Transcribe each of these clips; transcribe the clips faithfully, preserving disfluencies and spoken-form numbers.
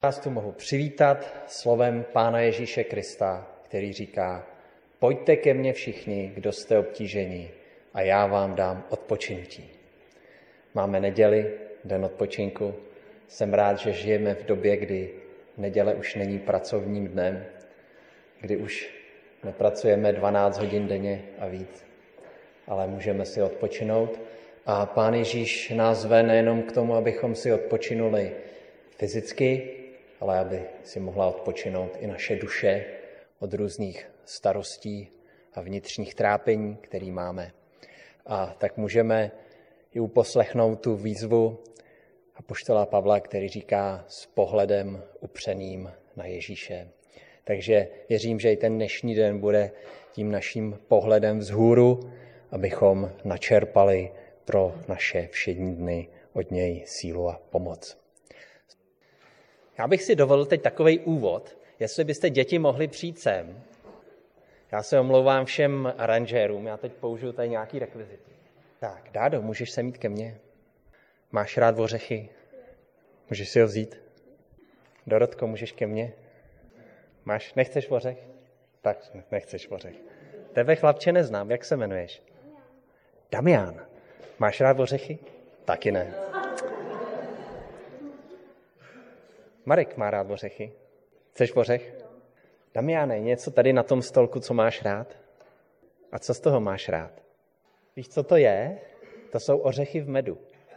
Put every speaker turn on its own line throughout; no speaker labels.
Vás tu mohu přivítat slovem Pána Ježíše Krista, který říká: pojďte ke mně všichni, kdo jste obtíženi, a já vám dám odpočinutí. Máme neděli, den odpočinku. Jsem rád, že žijeme v době, kdy neděle už není pracovním dnem, kdy už nepracujeme dvanáct hodin denně a víc, ale můžeme si odpočinout. A Pán Ježíš nás zve nejenom k tomu, abychom si odpočinuli fyzicky, ale aby si mohla odpočinout i naše duše od různých starostí a vnitřních trápení, který máme. A tak můžeme i uposlechnout tu výzvu apoštola Pavla, který říká s pohledem upřeným na Ježíše. Takže věřím, že i ten dnešní den bude tím naším pohledem vzhůru, abychom načerpali pro naše všední dny od něj sílu a pomoc. Já bych si dovolil teď takovej úvod, jestli byste děti mohli přijít sem. Já se omlouvám všem aranžérům, já teď použiju tady nějaký rekvizity. Tak, Dádo, můžeš se mít ke mně? Máš rád ořechy? Můžeš si ho vzít? Dorotko, můžeš ke mně? Máš, nechceš ořech? Tak, nechceš ořech. Tebe, chlapče, neznám, jak se jmenuješ? Damián. Máš rád ořechy? Taky ne. Marek má rád ořechy. Chceš ořech? Damiáne, něco tady na tom stolku, co máš rád? A co z toho máš rád? Víš, co to je? To jsou ořechy v medu.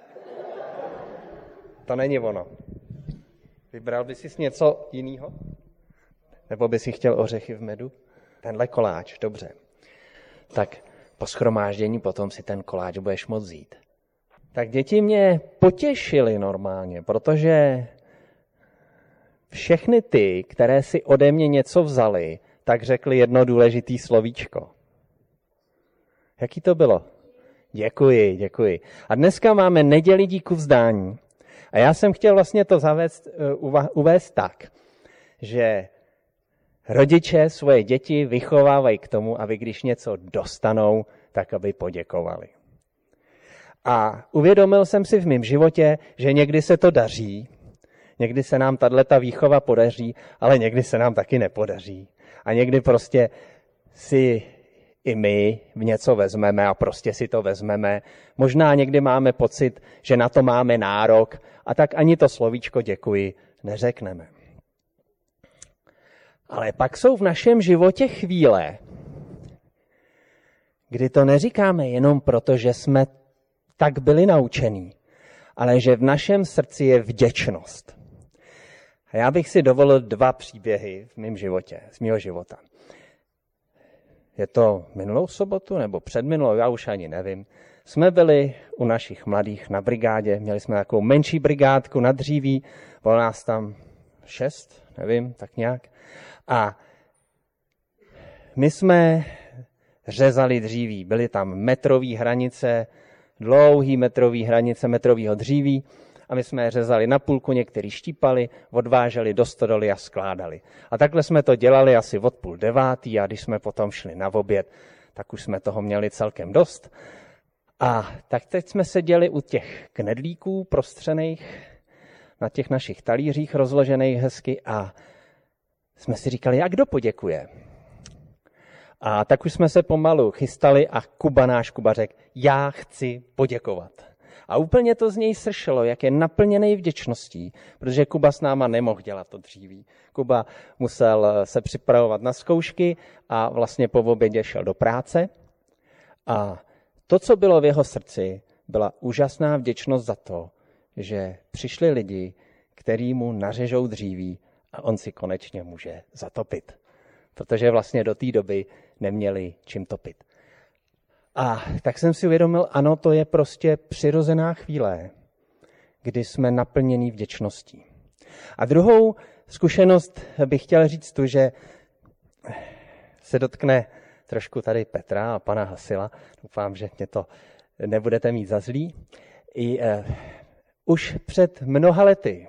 To není ono. Vybral bys si něco jiného? Nebo bys si chtěl ořechy v medu? Tenhle koláč, dobře. Tak po shromáždění potom si ten koláč budeš moct vzít. Tak děti mě potěšily normálně, protože všechny ty, které si ode mě něco vzali, tak řekli jedno důležitý slovíčko. Jaký to bylo? Děkuji, děkuji. A dneska máme neděli díku vzdání. A já jsem chtěl vlastně to zavést, uvést tak, že rodiče svoje děti vychovávají k tomu, aby když něco dostanou, tak aby poděkovali. A uvědomil jsem si v mém životě, že někdy se to daří, někdy se nám tato výchova podaří, ale někdy se nám taky nepodaří. A někdy prostě si i my něco vezmeme a prostě si to vezmeme. Možná někdy máme pocit, že na to máme nárok a tak ani to slovíčko děkuji neřekneme. Ale pak jsou v našem životě chvíle, kdy to neříkáme jenom proto, že jsme tak byli naučení, ale že v našem srdci je vděčnost. A já bych si dovolil dva příběhy v mém životě, z mého života. Je to minulou sobotu nebo předminulou, já už ani nevím. Jsme byli u našich mladých na brigádě, měli jsme takovou menší brigádku na dříví, bylo nás tam šest, nevím, tak nějak. A my jsme řezali dříví, byly tam metrové hranice, dlouhý metrový hranice metrového dříví a my jsme je řezali na půlku, některý štípali, odváželi do stodoly a skládali. A takhle jsme to dělali asi od půl devátý a když jsme potom šli na oběd, tak už jsme toho měli celkem dost. A tak teď jsme seděli u těch knedlíků prostřených, na těch našich talířích rozložených hezky a jsme si říkali, jak kdo poděkuje. A tak už jsme se pomalu chystali a Kuba, náš Kuba, řekl, já chci poděkovat. A úplně to z něj sršelo, jak je naplněný vděčností, protože Kuba s náma nemohl dělat to dříví. Kuba musel se připravovat na zkoušky a vlastně po obědě šel do práce. A to, co bylo v jeho srdci, byla úžasná vděčnost za to, že přišli lidi, který mu nařežou dříví a on si konečně může zatopit. Protože vlastně do té doby neměli čím topit. A tak jsem si uvědomil, ano, to je prostě přirozená chvíle, kdy jsme naplnění vděčností. A druhou zkušenost bych chtěl říct tu, že se dotkne trošku tady Petra a pana Hasila. Doufám, že mě to nebudete mít za zlý. I, uh, už před mnoha lety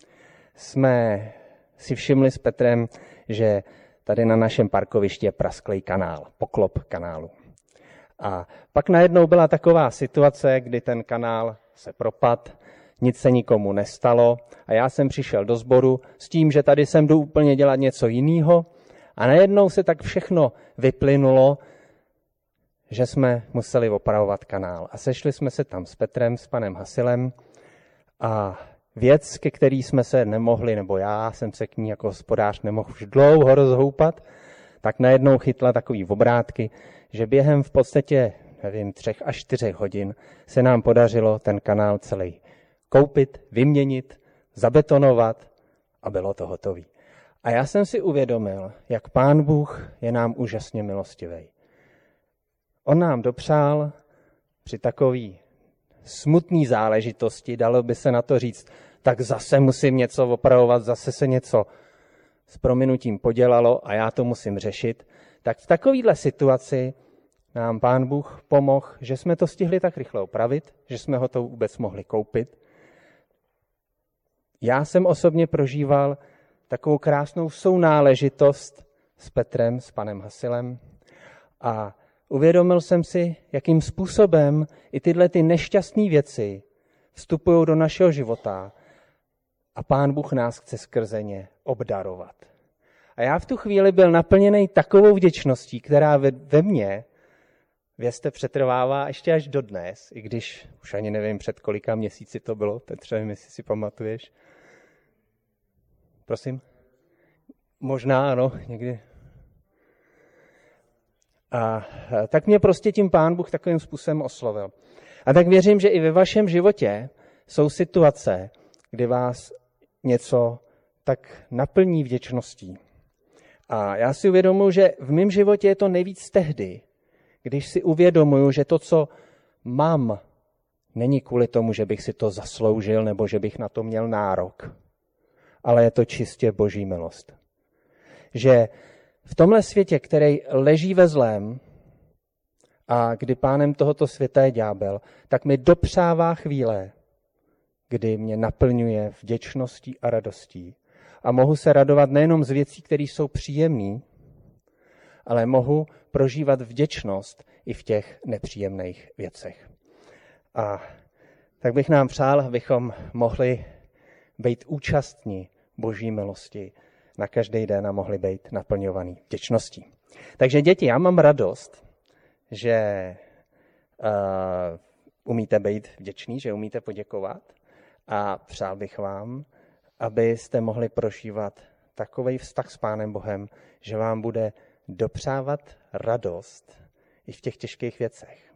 jsme si všimli s Petrem, že tady na našem parkovišti je prasklý kanál, poklop kanálu. A pak najednou byla taková situace, kdy ten kanál se propadl, nic se nikomu nestalo a já jsem přišel do sboru s tím, že tady jsem jdu úplně dělat něco jiného a najednou se tak všechno vyplynulo, že jsme museli opravovat kanál. A sešli jsme se tam s Petrem, s panem Hasilem a věc, ke který jsme se nemohli, nebo já jsem se k ní jako hospodář nemohl už dlouho rozhoupat, tak najednou chytla takový obrátky, že během v podstatě, nevím, třech až čtyřech hodin se nám podařilo ten kanál celý koupit, vyměnit, zabetonovat a bylo to hotové. A já jsem si uvědomil, jak Pán Bůh je nám úžasně milostivý. On nám dopřál při takový smutný záležitosti, dalo by se na to říct, tak zase musím něco opravovat, zase se něco s prominutím podělalo a já to musím řešit, tak v takovéhle situaci nám Pán Bůh pomohl, že jsme to stihli tak rychle opravit, že jsme ho to vůbec mohli koupit. Já jsem osobně prožíval takovou krásnou sounáležitost s Petrem, s panem Hasilem a uvědomil jsem si, jakým způsobem i tyhle ty nešťastné věci vstupují do našeho života a Pán Bůh nás chce skrze ně obdarovat. A já v tu chvíli byl naplněný takovou vděčností, která ve, ve mně, vězte, přetrvává ještě až dodnes, i když už ani nevím, před kolika měsíci to bylo, Petře, jestli si pamatuješ. Prosím? Možná, ano, někdy. A tak mě prostě tím Pán Bůh takovým způsobem oslovil. A tak věřím, že i ve vašem životě jsou situace, kdy vás něco tak naplní vděčností. A já si uvědomuji, že v mém životě je to nejvíc tehdy, když si uvědomuji, že to, co mám, není kvůli tomu, že bych si to zasloužil nebo že bych na to měl nárok, ale je to čistě Boží milost. Že v tomhle světě, který leží ve zlém a kdy pánem tohoto světa je ďábel, tak mi dopřává chvíle, kdy mě naplňuje vděčností a radostí. A mohu se radovat nejenom z věcí, které jsou příjemné, ale mohu prožívat vděčnost i v těch nepříjemných věcech. A tak bych nám přál, abychom mohli být účastní Boží milosti na každý den a mohli být naplňovaný vděčností. Takže děti, já mám radost, že uh, umíte být vděční, že umíte poděkovat a přál bych vám, abyste mohli prožívat takový vztah s Pánem Bohem, že vám bude dopřávat radost i v těch těžkých věcech.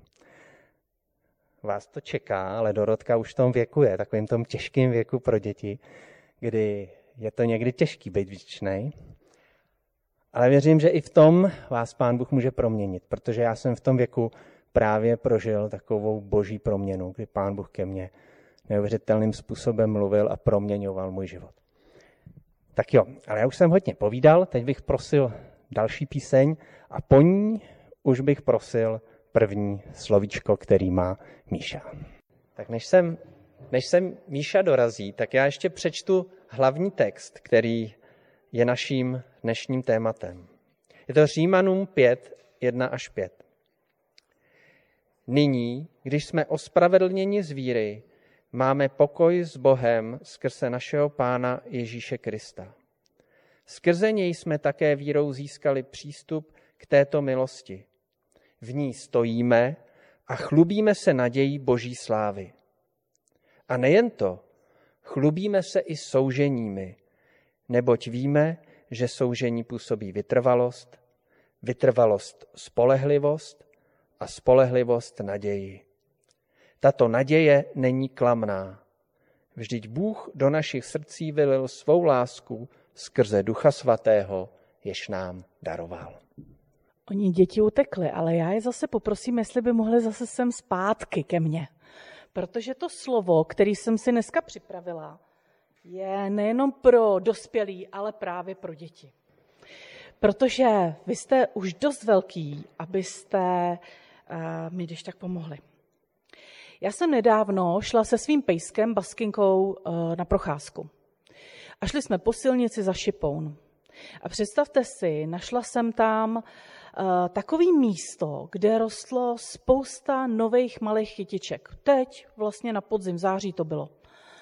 Vás to čeká, ale Dorotka už v tom věku je, takovým tom těžkým věku pro děti, kdy je to někdy těžký být vděčnej. Ale věřím, že i v tom vás Pán Bůh může proměnit, protože já jsem v tom věku právě prožil takovou boží proměnu, kdy Pán Bůh ke mně neuvěřitelným způsobem mluvil a proměňoval můj život. Tak jo, ale já už jsem hodně povídal, teď bych prosil další píseň a po ní už bych prosil první slovíčko, který má Míša. Tak než sem, než sem Míša dorazí, tak já ještě přečtu hlavní text, který je naším dnešním tématem. Je to Římanům pět, jedna až pět. Nyní, když jsme ospravedlněni z víry, máme pokoj s Bohem skrze našeho Pána Ježíše Krista. Skrze něj jsme také vírou získali přístup k této milosti. V ní stojíme a chlubíme se nadějí Boží slávy. A nejen to, chlubíme se i souženími, neboť víme, že soužení působí vytrvalost, vytrvalost spolehlivost a spolehlivost naději. Tato naděje není klamná. Vždyť Bůh do našich srdcí vylil svou lásku skrze Ducha Svatého, jež nám daroval.
Oni děti utekly, ale já je zase poprosím, jestli by mohli zase sem zpátky ke mně. Protože to slovo, který jsem si dneska připravila, je nejenom pro dospělí, ale právě pro děti. Protože vy jste už dost velký, abyste uh, mi když tak pomohli. Já jsem nedávno šla se svým pejskem, Baskinkou, uh, na procházku. A šli jsme po silnici za Šipoun. A představte si, našla jsem tam uh, takový místo, kde rostlo spousta nových malých chytiček. Teď vlastně na podzim, v září to bylo.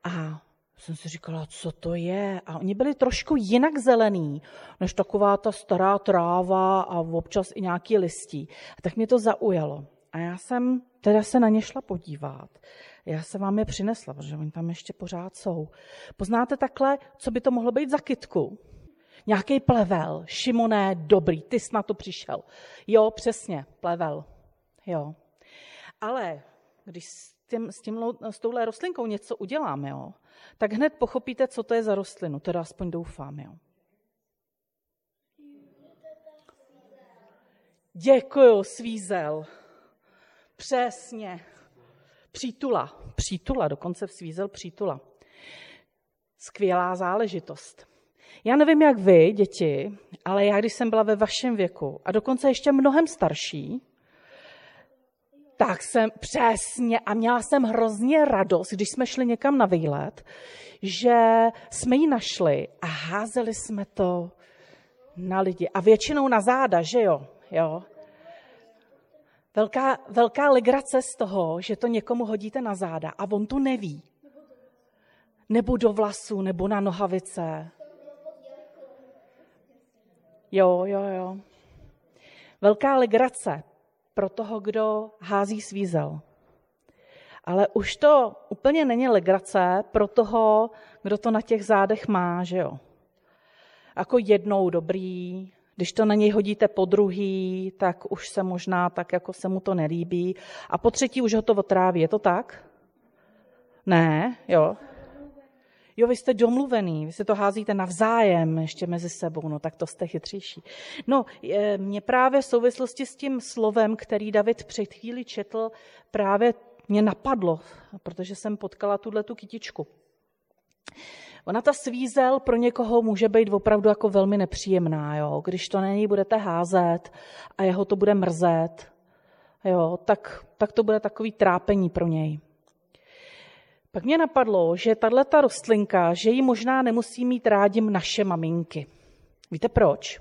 A jsem si říkala, co to je? A oni byli trošku jinak zelený, než taková ta stará tráva a občas i nějaký listí. A tak mě to zaujalo. A já jsem teda se na ně šla podívat. Já jsem vám je přinesla, protože oni tam ještě pořád jsou. Poznáte takhle, co by to mohlo být za kytku? Nějaký plevel. Šimoné, dobrý, ty jsi na to přišel. Jo, přesně, plevel. Jo. Ale když s, tím, s, tím, s touhle rostlinkou něco uděláme, jo, tak hned pochopíte, co to je za rostlinu. Teda aspoň doufám. Jo. Děkuju, svízel. Přesně. Přítula. Přítula, dokonce v svízel přítula. Skvělá záležitost. Já nevím, jak vy, děti, ale já, když jsem byla ve vašem věku a dokonce ještě mnohem starší, tak jsem přesně a měla jsem hrozně radost, když jsme šli někam na výlet, že jsme ji našli a házeli jsme to na lidi. A většinou na záda, že jo? jo? Velká, velká legrace z toho, že to někomu hodíte na záda a on to neví. Nebo do vlasů, nebo na nohavice. Jo, jo, jo. Velká legrace pro toho, kdo hází svízel. Ale už to úplně není legrace pro toho, kdo to na těch zádech má, že jo. Jako jednou dobrý, když to na něj hodíte po druhý, tak už se možná tak, jako se mu to nelíbí. A po třetí už ho to otráví, je to tak? Ne, jo. Jo, vy jste domluvený, vy si to házíte navzájem ještě mezi sebou, no tak to jste chytřejší. No, mě právě v souvislosti s tím slovem, který David před chvíli četl, právě mě napadlo, protože jsem potkala tuhletu kytičku. Ona ta svízel pro někoho může být opravdu jako velmi nepříjemná, jo? Když to na něj budete házet a jeho to bude mrzet, jo? Tak, tak to bude takový trápení pro něj. Pak mě napadlo, že tato rostlinka, že ji možná nemusí mít rádi naše maminky. Víte proč?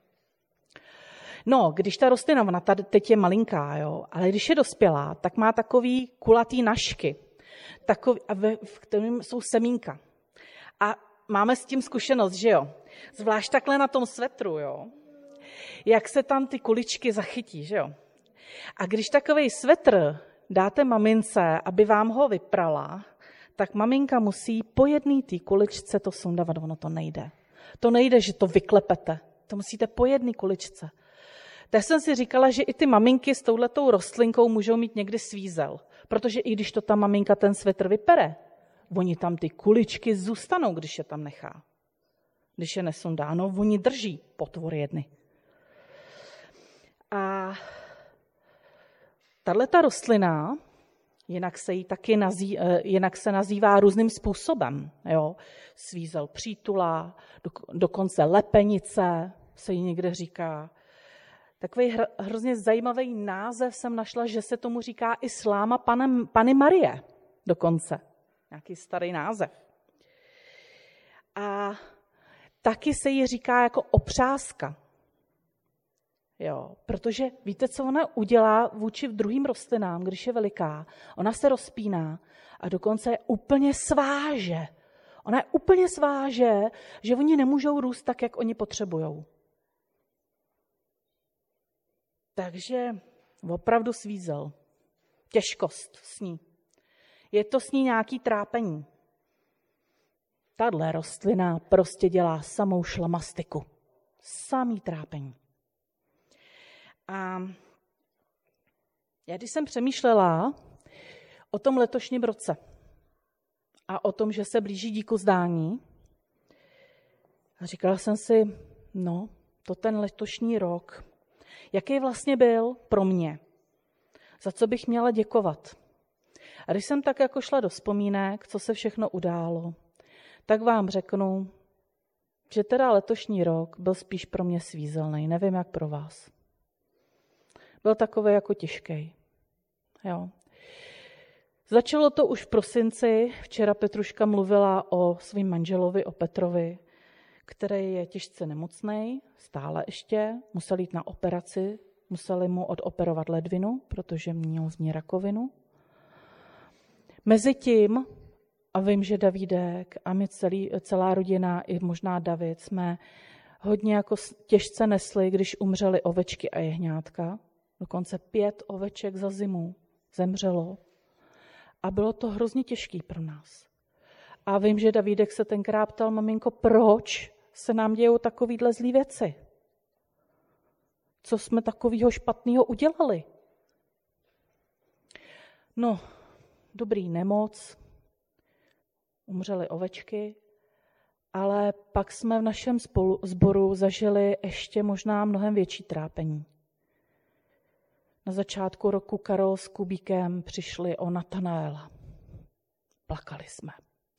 No, když ta rostlina, ona tady teď je malinká, jo, ale když je dospělá, tak má takový kulatý nažky, takový, v kterém jsou semínka. A máme s tím zkušenost, že jo? Zvlášť takhle na tom svetru, jo? Jak se tam ty kuličky zachytí, že jo? A když takovej svetr dáte mamince, aby vám ho vyprala, tak maminka musí po jedné té kuličce to sundavat, ono to nejde. To nejde, že to vyklepete. To musíte po jedné kuličce. Tak jsem si říkala, že i ty maminky s touhletou rostlinkou můžou mít někdy svízel. Protože i když to ta maminka ten svetr vypere, oni tam ty kuličky zůstanou, když je tam nechá. Když je nesundá, no oni drží potvor jedny. A tato rostlina, jinak se jí taky nazý, jinak se nazývá různým způsobem. Jo? Svízel přítula, do, dokonce lepenice se jí někde říká. Takový hr, hrozně zajímavý název jsem našla, že se tomu říká i sláma panem, Panny Marie dokonce. Nějaký starý název. A taky se jí říká jako opřázka. Jo, protože víte, co ona udělá vůči druhým rostlinám, když je veliká? Ona se rozpíná a dokonce je úplně sváže. Ona je úplně sváže, že oni nemůžou růst tak, jak oni potřebujou. Takže opravdu svízel. Těžkost s ní. Je to s ní nějaký trápení. Tahle rostlina prostě dělá samou šlamastiku. Samý trápení. A já když jsem přemýšlela o tom letošním roce a o tom, že se blíží díkuzdání, říkala jsem si, no, to ten letošní rok, jaký vlastně byl pro mě, za co bych měla děkovat. A když jsem tak jako šla do vzpomínek, co se všechno událo, tak vám řeknu, že teda letošní rok byl spíš pro mě svízelný, nevím jak pro vás. Byl takový jako těžký. Jo. Začalo to už v prosinci, včera Petruška mluvila o svým manželovi, o Petrovi, který je těžce nemocný, stále ještě, musel jít na operaci, museli mu odoperovat ledvinu, protože měl z ní rakovinu. Mezitím A vím, že Davídek a my celý, celá rodina, i možná David, jsme hodně jako těžce nesli, když umřely ovečky a jehňátka. Dokonce pět oveček za zimu zemřelo. A bylo to hrozně těžký pro nás. A vím, že Davídek se tenkrát ptal, maminko, proč se nám dějou takovýhle zlý věci? Co jsme takového špatného udělali? No, dobrý, nemoc, umřely ovečky, ale pak jsme v našem spolu, sboru zažili ještě možná mnohem větší trápení. Na začátku roku Karol s Kubíkem přišli o Natanaela. Plakali jsme.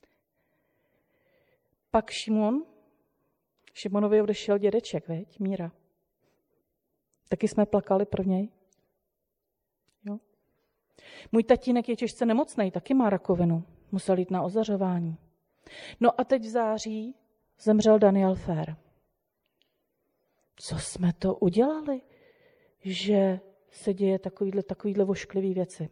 Pak Šimon, Šimonovi odešel dědeček, veď, Míra. Taky jsme plakali pro něj. Jo. Můj tatínek je těžce nemocnej, taky má rakovinu. Musel jít na ozařování. No a teď v září zemřel Daniel Fér. Co jsme to udělali, že se děje takovýhle, takovýhle vošklivý věci?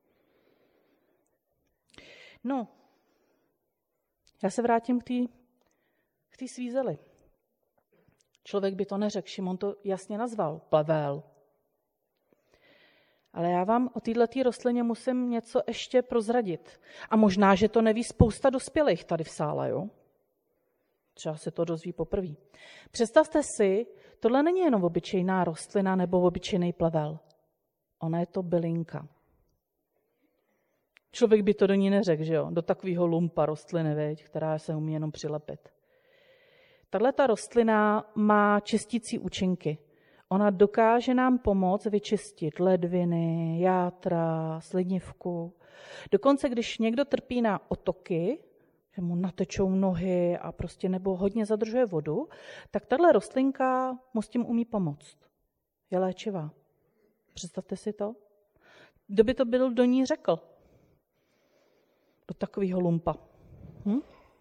No, já se vrátím k té k té svízeli. Člověk by to neřekl, Šimon to jasně nazval, plevel. Ale já vám o této rostlině musím něco ještě prozradit. A možná, že to neví spousta dospělých tady v sále, jo? Třeba se to dozví poprvé. Představte si, tohle není jenom obyčejná rostlina nebo obyčejný plevel. Ona je to bylinka. Člověk by to do ní neřekl, že jo? Do takového lumpa rostliny, veď, která se umí jenom přilepit. Tato rostlina má čistící účinky. Ona dokáže nám pomoct vyčistit ledviny, játra, slinivku. Dokonce, když někdo trpí na otoky, že mu natečou nohy a prostě nebo hodně zadržuje vodu, tak tahle rostlinka mu s tím umí pomoct. Je léčivá. Představte si to. Kdo by to byl do ní řekl? Do takového lumpa. Hm?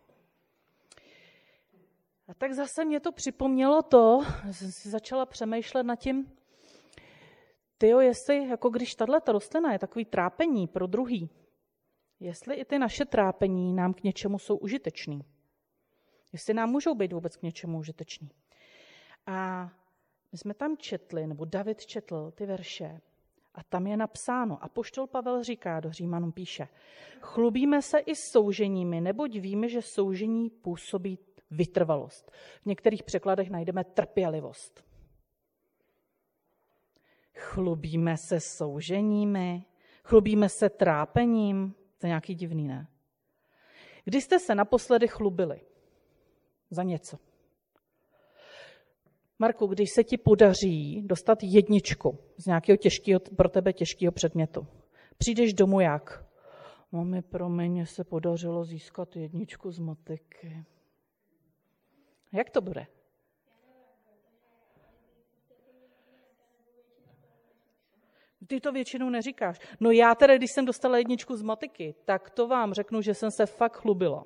A tak zase mě to připomnělo to, jsem si začala přemýšlet nad tím, tyjo, jestli, jako když tato rostlina je takový trápení pro druhý, jestli i ty naše trápení nám k něčemu jsou užitečný. Jestli nám můžou být vůbec k něčemu užitečný. A my jsme tam četli, nebo David četl ty verše, a tam je napsáno, apoštol Pavel říká, do Římanům píše, chlubíme se i souženími, neboť víme, že soužení působí vytrvalost. V některých překladech najdeme trpělivost. Chlubíme se souženími, chlubíme se trápením, to je nějaký divný, ne? Kdy jste se naposledy chlubili za něco? Marku, když se ti podaří dostat jedničku z nějakého těžkého, pro tebe těžkého předmětu, přijdeš domů jak? Mami, promiň, mně se podařilo získat jedničku z matiky. Jak to bude? Ty to většinou neříkáš. No já teda, když jsem dostala jedničku z matiky, tak to vám řeknu, že jsem se fakt chlubila.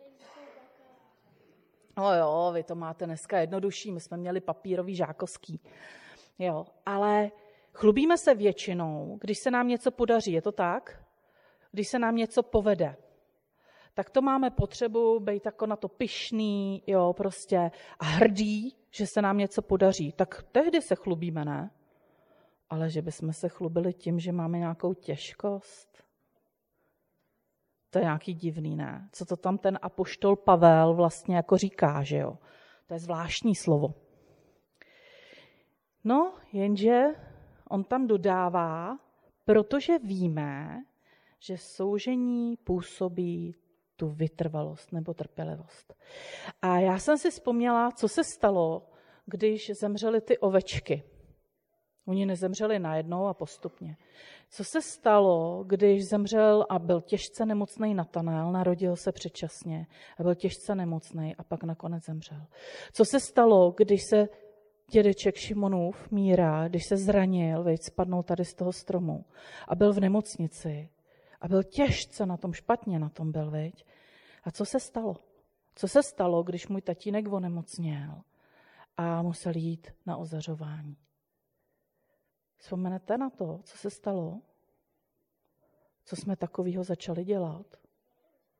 No jo, vy to máte dneska jednodušší, my jsme měli papírový žákovský. Jo, ale chlubíme se většinou, když se nám něco podaří, je to tak? Když se nám něco povede. Tak to máme potřebu být jako na to pyšný, jo, prostě a hrdý, že se nám něco podaří. Tak tehdy se chlubíme, ne? Ale že bychom se chlubili tím, že máme nějakou těžkost. To je nějaký divný, ne? Co to tam ten apoštol Pavel vlastně jako říká, že jo? To je zvláštní slovo. No, jenže on tam dodává, protože víme, že soužení působí tu vytrvalost nebo trpělivost. A já jsem si vzpomněla, co se stalo, když zemřely ty ovečky. Oni nezemřeli najednou a postupně. Co se stalo, když zemřel a byl těžce nemocný Natanael, narodil se předčasně a byl těžce nemocný a pak nakonec zemřel. Co se stalo, když se dědeček Šimonův, Míra, když se zranil, veď spadnul tady z toho stromu a byl v nemocnici a byl těžce na tom, špatně na tom byl, veď. A co se stalo? Co se stalo, když můj tatínek onemocněl a musel jít na ozařování? Vzpomenete na to, co se stalo? Co jsme takového začali dělat?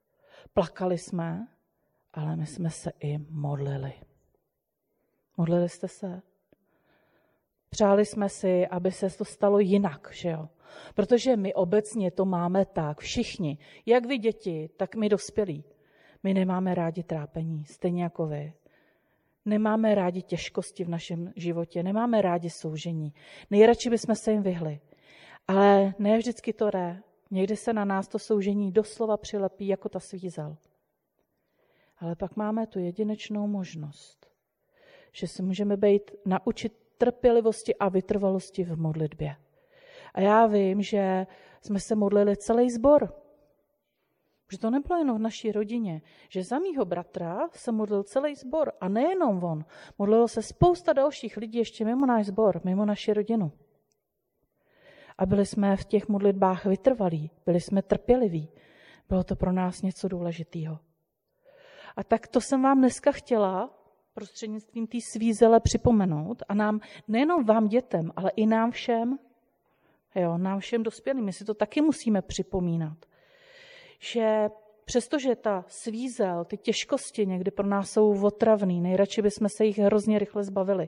Plakali jsme, ale my jsme se i modlili. Modlili jste se? Přáli jsme si, aby se to stalo jinak, že jo? Protože my obecně to máme tak, všichni, jak vy děti, tak my dospělí. My nemáme rádi trápení, stejně jako vy. Nemáme rádi těžkosti v našem životě, nemáme rádi soužení. Nejradši bychom se jim vyhli. Ale ne vždycky to jde. Někdy se na nás to soužení doslova přilepí jako ta svízel. Ale pak máme tu jedinečnou možnost, že se můžeme být, naučit trpělivosti a vytrvalosti v modlitbě. A já vím, že jsme se modlili celý sbor. Že to nebylo jenom v naší rodině, že za mýho bratra se modlil celý sbor a nejenom on. Modlilo se spousta dalších lidí ještě mimo náš sbor, mimo naši rodinu. A byli jsme v těch modlitbách vytrvalí, byli jsme trpěliví. Bylo to pro nás něco důležitého. A tak to jsem vám dneska chtěla prostřednictvím té svízele připomenout a nám, nejenom vám dětem, ale i nám všem, jo, nám všem dospělým, my si to taky musíme připomínat. Že přestože ta svízel, ty těžkosti někdy pro nás jsou otravný, nejradši bychom se jich hrozně rychle zbavili.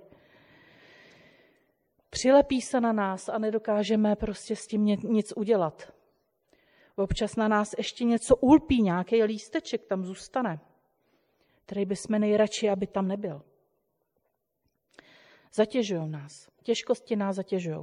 Přilepí se na nás a nedokážeme prostě s tím nic udělat. Občas na nás ještě něco ulpí, nějaký lísteček tam zůstane, který bychom nejradši, aby tam nebyl. Zatěžují nás. Těžkosti nás zatěžují.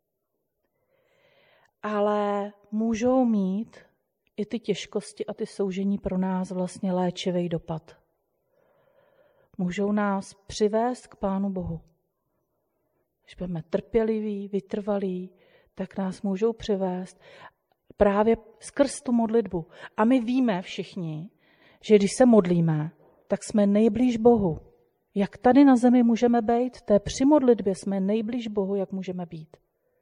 Ale můžou mít i ty těžkosti a ty soužení pro nás vlastně léčivý dopad. Můžou nás přivést k Pánu Bohu. Když budeme trpěliví, vytrvalí, tak nás můžou přivést právě skrz tu modlitbu. A my víme všichni, že když se modlíme, tak jsme nejblíž Bohu. Jak tady na zemi můžeme být, té při modlitbě jsme nejblíž Bohu, jak můžeme být.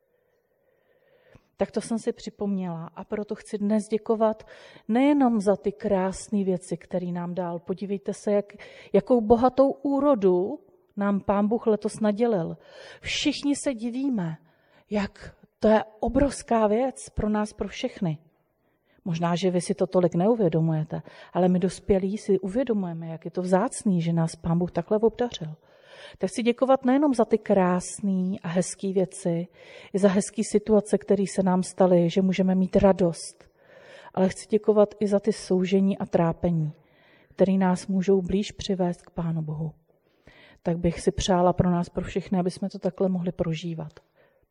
Tak to jsem si připomněla a proto chci dnes děkovat nejenom za ty krásné věci, které nám dal. Podívejte se, jak, jakou bohatou úrodu nám Pán Bůh letos nadělil. Všichni se divíme, jak to je obrovská věc pro nás, pro všechny. Možná, že vy si to tolik neuvědomujete, ale my dospělí si uvědomujeme, jak je to vzácný, že nás Pán Bůh takhle obdařil. Tak chci děkovat nejenom za ty krásné a hezké věci, i za hezké situace, které se nám staly, že můžeme mít radost, ale chci děkovat i za ty soužení a trápení, které nás můžou blíž přivést k Pánu Bohu. Tak bych si přála pro nás, pro všechny, aby jsme to takhle mohli prožívat.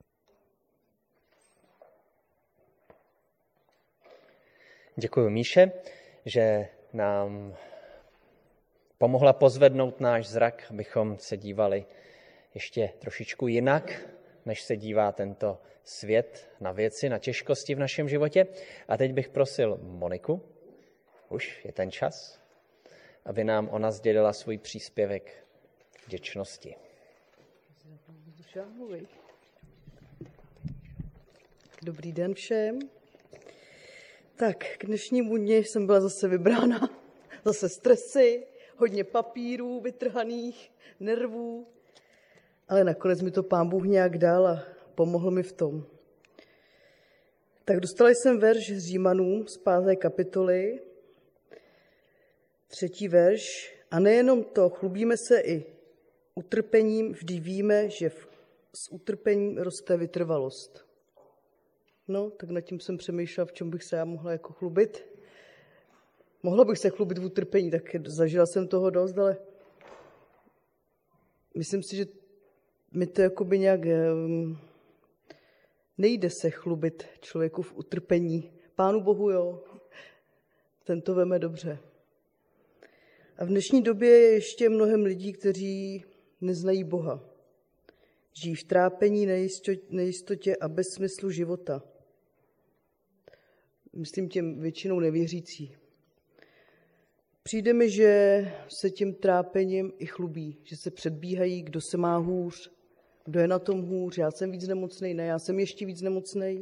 Děkuji, Míše, že nám pomohla pozvednout náš zrak, abychom se dívali ještě trošičku jinak, než se dívá tento svět na věci, na těžkosti v našem životě. A teď bych prosil Moniku, už je ten čas, aby nám ona sdělila svůj příspěvek k vděčnosti.
Dobrý den všem. Tak, k dnešnímu dni jsem byla zase vybrána, zase stresy, hodně papírů vytrhaných, nervů, ale nakonec mi to Pán Bůh nějak dal a pomohl mi v tom. Tak dostala jsem verš z Římanům z páté kapitoly, třetí verš. A nejenom to, chlubíme se i utrpením, vždy víme, že s utrpením roste vytrvalost. No, tak nad tím jsem přemýšlela, v čem bych se já mohla jako chlubit. Mohla bych se chlubit v utrpení, tak zažila jsem toho dost, ale myslím si, že mi to jakoby nějak nejde se chlubit člověku v utrpení. Pánu Bohu, jo, ten to veme dobře. A v dnešní době je ještě mnohem lidí, kteří neznají Boha. Žijí v trápení, nejistotě a bez smyslu života. Myslím těm většinou nevěřící. Přijde mi, že se tím trápením i chlubí, že se předbíhají, kdo se má hůř, kdo je na tom hůř, já jsem víc nemocnej, ne, já jsem ještě víc nemocnej.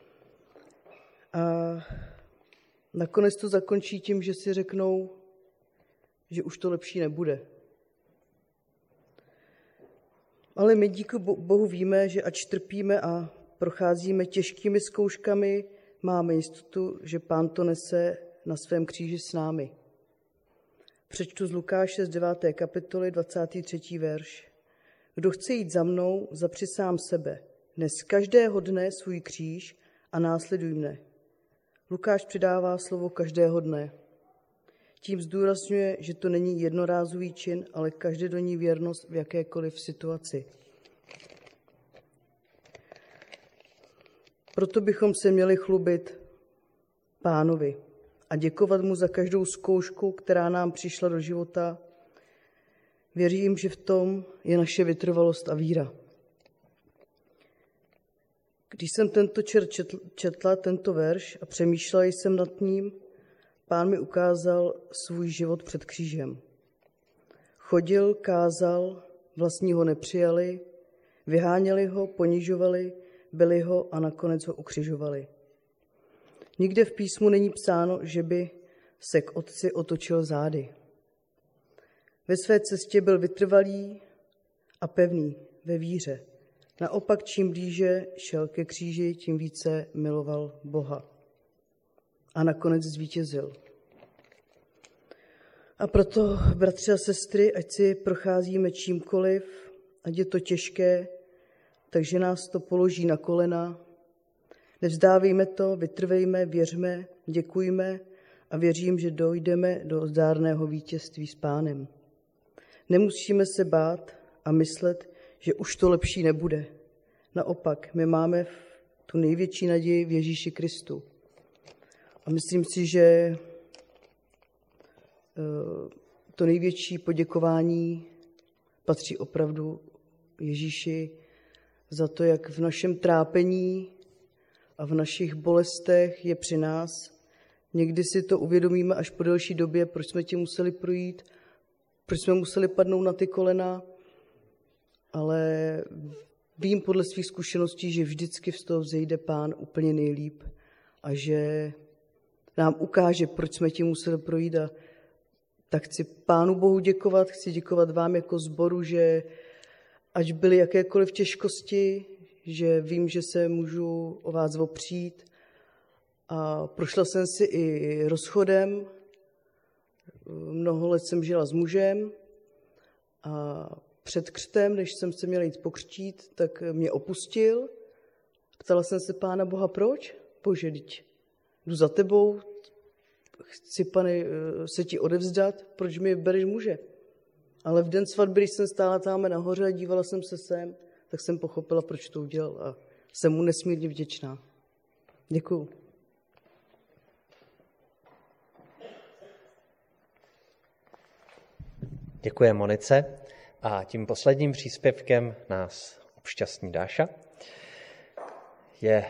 A nakonec to zakončí tím, že si řeknou, že už to lepší nebude. Ale my díky Bohu víme, že ač trpíme a procházíme těžkými zkouškami, máme jistotu, že Pán to nese na svém kříži s námi. Přečtu z Lukáše z deváté kapitoly dvacátý třetí verš. Kdo chce jít za mnou, zapři sám sebe. Dnes každého dne svůj kříž a následuj mne. Lukáš přidává slovo každého dne. Tím zdůrazňuje, že to není jednorázový čin, ale každodenní věrnost v jakékoliv situaci. Proto bychom se měli chlubit Pánovi a děkovat mu za každou zkoušku, která nám přišla do života. Věřím, že v tom je naše vytrvalost a víra. Když jsem tento čer četla, tento verš a přemýšlela jsem nad ním, Pán mi ukázal svůj život před křížem. Chodil, kázal, vlastní ho nepřijali, vyháněli ho, ponižovali, byli ho a nakonec ho ukřižovali. Nikde v písmu není psáno, že by se k otci otočil zády. Ve své cestě byl vytrvalý a pevný ve víře. Naopak, čím blíže šel ke kříži, tím více miloval Boha. A nakonec zvítězil. A proto, bratři a sestry, ať si procházíme čímkoliv, ať je to těžké, takže nás to položí na kolena. Nevzdávejme to, vytrvejme, věřme, děkujme a věřím, že dojdeme do zdárného vítězství s Pánem. Nemusíme se bát a myslet, že už to lepší nebude. Naopak, my máme tu největší naději v Ježíši Kristu. A myslím si, že to největší poděkování patří opravdu Ježíši za to, jak v našem trápení a v našich bolestech je při nás. Někdy si to uvědomíme až po delší době, proč jsme tím museli projít, proč jsme museli padnout na ty kolena, ale vím podle svých zkušeností, že vždycky z toho vzejde Pán úplně nejlíp a že nám ukáže, proč jsme tím museli projít. A tak chci Pánu Bohu děkovat, chci děkovat vám jako sboru, že ať byly jakékoliv těžkosti, že vím, že se můžu o vás opřít. A prošla jsem si i rozchodem. Mnoho let jsem žila s mužem a před křtem, než jsem se měla jít pokřtít, tak mě opustil. Ptala jsem se Pána Boha, proč? Bože, teď jdu za tebou, chci, Pane, se ti odevzdat, proč mi bereš muže? Ale v den svatby, když jsem stála tam nahoře a dívala jsem se sem, tak jsem pochopila, proč to udělal a jsem mu nesmírně vděčná. Děkuju.
Děkuji Monice a tím posledním příspěvkem nás obšťastní Dáša. Je,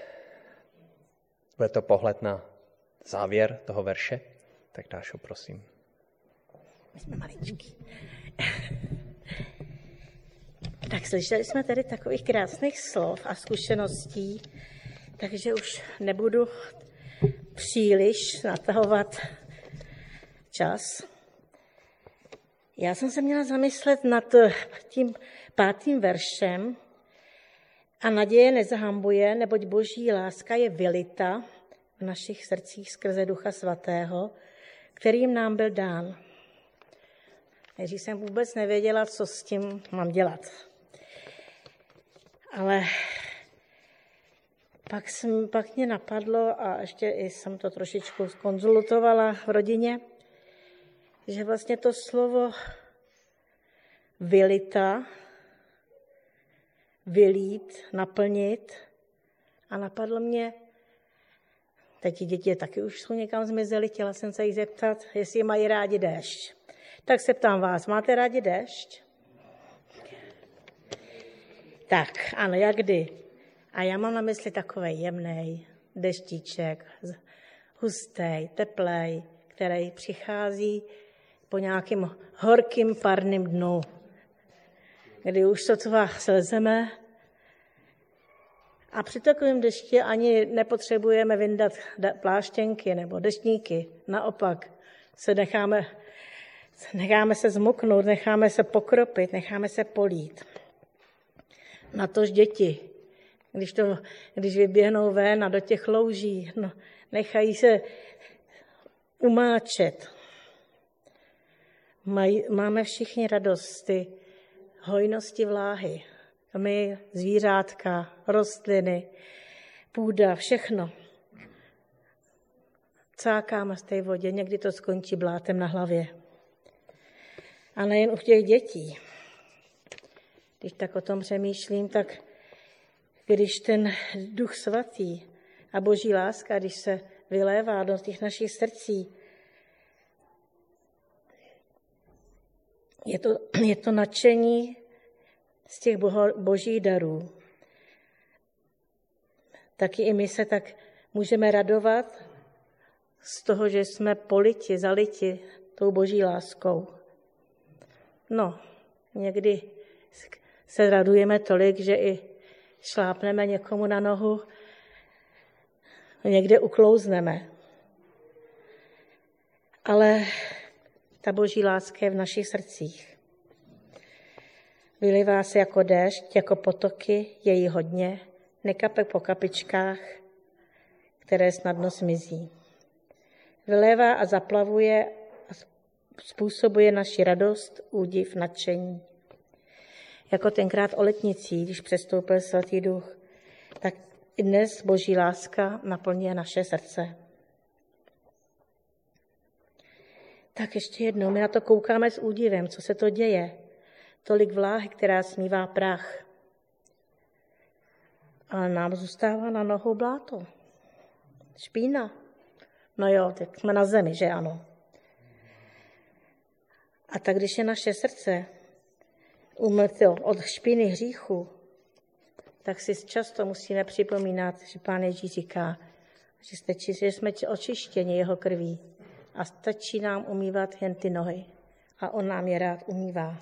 bude to pohled na závěr toho verše, tak Dášo, prosím.
My jsme maličký. Tak slyšeli jsme tady takových krásných slov a zkušeností, takže už nebudu příliš natahovat čas. Já jsem se měla zamyslet nad tím pátým veršem a naděje nezahambuje, neboť boží láska je vylita v našich srdcích skrze Ducha Svatého, kterým nám byl dán. Nejdřív jsem vůbec nevěděla, co s tím mám dělat. Ale pak, jsem, pak mě napadlo, a ještě i jsem to trošičku konzultovala v rodině, že vlastně to slovo vylita, vylít, naplnit, a napadlo mě, teď ti děti taky už jsou někam zmizely, chtěla jsem se jich zeptat, jestli mají rádi déšť. Tak se ptám vás, máte rádi déšť? Tak, ano, jak kdy? A já mám na mysli takovej jemnej deštíček, hustý, teplej, který přichází po nějakým horkým parným dnu, kdy už sotva slezeme a při takovém dešti ani nepotřebujeme vyndat pláštěnky nebo deštníky. Naopak se necháme, necháme se zmoknout, necháme se pokropit, necháme se polít. Natož děti, když, to, když vyběhnou ven a do těch louží, no, nechají se umáčet. Maj, máme všichni radost z ty hojnosti vláhy. My, zvířátka, rostliny, půda, všechno. Cákáme z té vodě, někdy to skončí blátem na hlavě. A nejen u těch dětí. Když tak o tom přemýšlím, tak když ten Duch Svatý a Boží láska, když se vylévá do těch našich srdcí, je to, je to nadšení z těch boho, božích darů. Taky i my se tak můžeme radovat z toho, že jsme politi, zaliti tou Boží láskou. No, někdy se radujeme tolik, že i šlápneme někomu na nohu, někde uklouzneme. Ale ta Boží láska je v našich srdcích. Vylivá se jako déšť, jako potoky, je jí hodně, nekape po kapičkách, které snadno smizí. Vylévá a zaplavuje a způsobuje naši radost, údiv, nadšení. Jako tenkrát o letnicích, když přestoupil Svatý Duch, tak i dnes Boží láska naplňuje naše srdce. Tak ještě jednou, my na to koukáme s údivem, co se to děje. Tolik vláhy, která smívá prach. Ale nám zůstává na nohou bláto. Špína. No jo, tak jsme na zemi, že ano. A tak když je naše srdce umyto od špíny hříchu, tak si často musíme připomínat, že Pán Ježíš říká, že, jste, že jsme očištěni jeho krví a stačí nám umývat jen ty nohy. A on nám je rád umývá.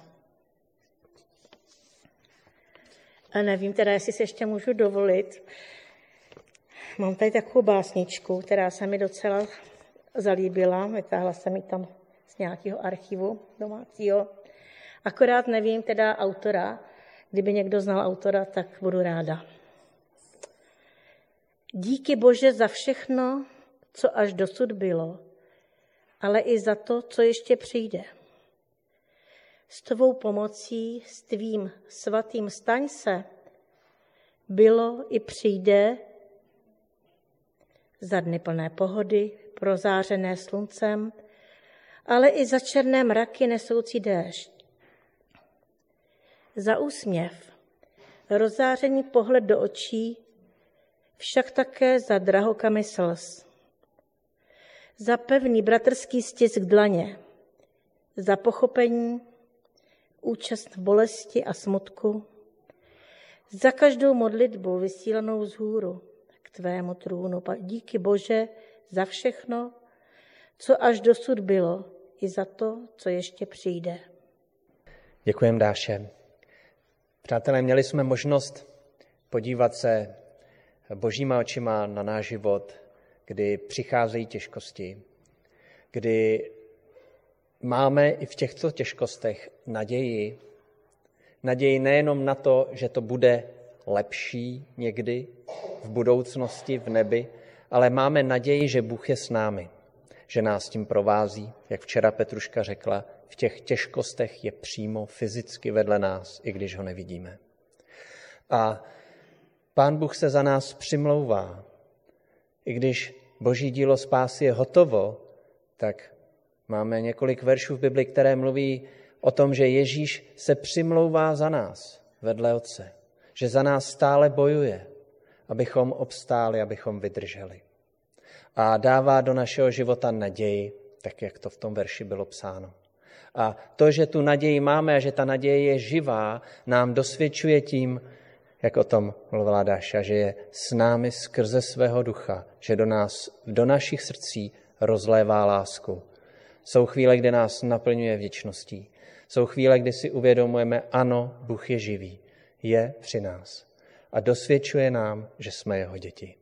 A nevím teda, jestli se ještě můžu dovolit. Mám tady takovou básničku, která se mi docela zalíbila. Vytáhla jsem ji tam z nějakého archivu domácího. Akorát nevím teda autora. Kdyby někdo znal autora, tak budu ráda. Díky Bože za všechno, co až dosud bylo, ale i za to, co ještě přijde. S tvou pomocí, s tvým svatým staň se, bylo i přijde za dny plné pohody, prozářené sluncem, ale i za černé mraky nesoucí déšť. Za úsměv, rozzářený pohled do očí, však také za drahokamy slz. Za pevný bratrský stisk dlaně, za pochopení, účast v bolesti a smutku, za každou modlitbu vysílanou vzhůru k tvému trůnu. Díky Bože za všechno, co až dosud bylo, i za to, co ještě přijde.
Děkujem, Dáše. Přátelé, měli jsme možnost podívat se božíma očima na náš život, kdy přicházejí těžkosti, kdy máme i v těchto těžkostech naději. Naději nejenom na to, že to bude lepší někdy v budoucnosti, v nebi, ale máme naději, že Bůh je s námi, že nás tím provází, jak včera Petruška řekla, v těch těžkostech je přímo fyzicky vedle nás, i když ho nevidíme. A Pán Bůh se za nás přimlouvá. I když Boží dílo spásy je hotovo, tak máme několik veršů v Bibli, které mluví o tom, že Ježíš se přimlouvá za nás vedle Otce, že za nás stále bojuje, abychom obstáli, abychom vydrželi. A dává do našeho života naději, tak jak to v tom verši bylo psáno. A to, že tu naději máme a že ta naděje je živá, nám dosvědčuje tím, jak o tom mluvila Dáša, že je s námi skrze svého ducha, že do nás, do našich srdcí rozlévá lásku. Jsou chvíle, kdy nás naplňuje vděčností. Jsou chvíle, kdy si uvědomujeme, ano, Bůh je živý, je při nás a dosvědčuje nám, že jsme jeho děti.